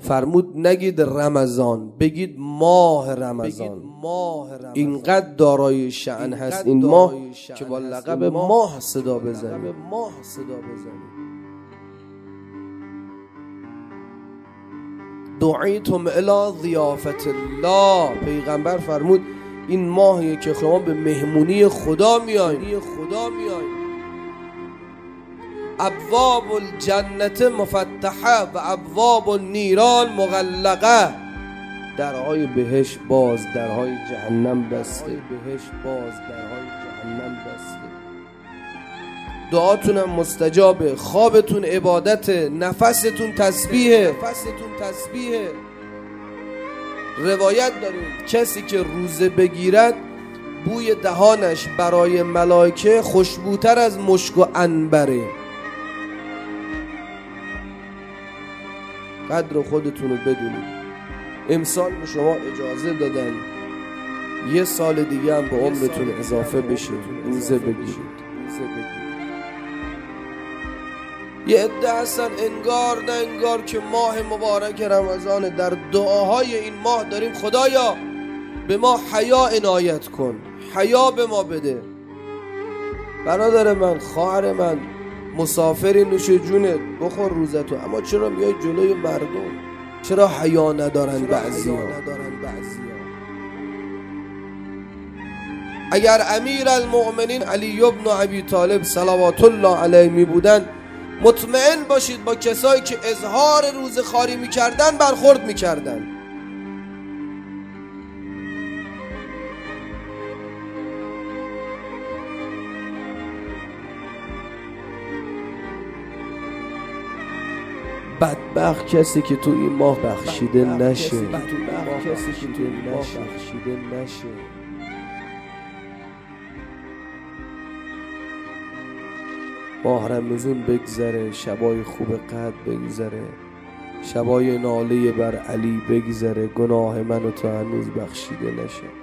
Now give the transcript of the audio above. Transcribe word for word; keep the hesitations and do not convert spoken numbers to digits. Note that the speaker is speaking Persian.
فرمود نگید رمضان، بگید ماه رمضان. اینقدر دارای شأن هست این ماه که با لقب ماه صدا بزنید. دعیتم الی ضیافت الله. پیغمبر فرمود این ماهیه که شما به مهمونی خدا میایین. ابواب الجنت مفتحه و ابواب النیران مغلقه. درهای بهشت باز، درهای جهنم بسته. دعاتونم مستجابه، خوابتون عبادت، نفستون تسبیحه. روایت داریم کسی که روزه بگیرد بوی دهانش برای ملائکه خوشبوتر از مشک و عنبره. قدر خودتون رو بدونید. امسال به شما اجازه دادن یه سال دیگه هم به عمرتون اضافه بشه، روزه بگیرید. یه عده هستن انگار نه انگار که ماه مبارک رمضان، در دعاهای این ماه داریم خدایا به ما حیا عنایت کن، حیا به ما بده. برادر من، خواهر من، مسافری نوش جونت، بخور روزتو، اما چرا میای جلوی مردم؟ چرا حیا ندارن بعضیا؟ اگر امیر المؤمنین علی بن ابی طالب صلوات الله علیه می بودن، مطمئن باشید با کسایی که اظهار روزخواری میکردن برخورد میکردن. بدبخت کسی که تو این ماه بخشیده نشه. ماه رمضان بگذره، شبای خوب قدر بگذره، شبای ناله بر علی بگذره، گناه من و تو هنوز بخشیده نشه.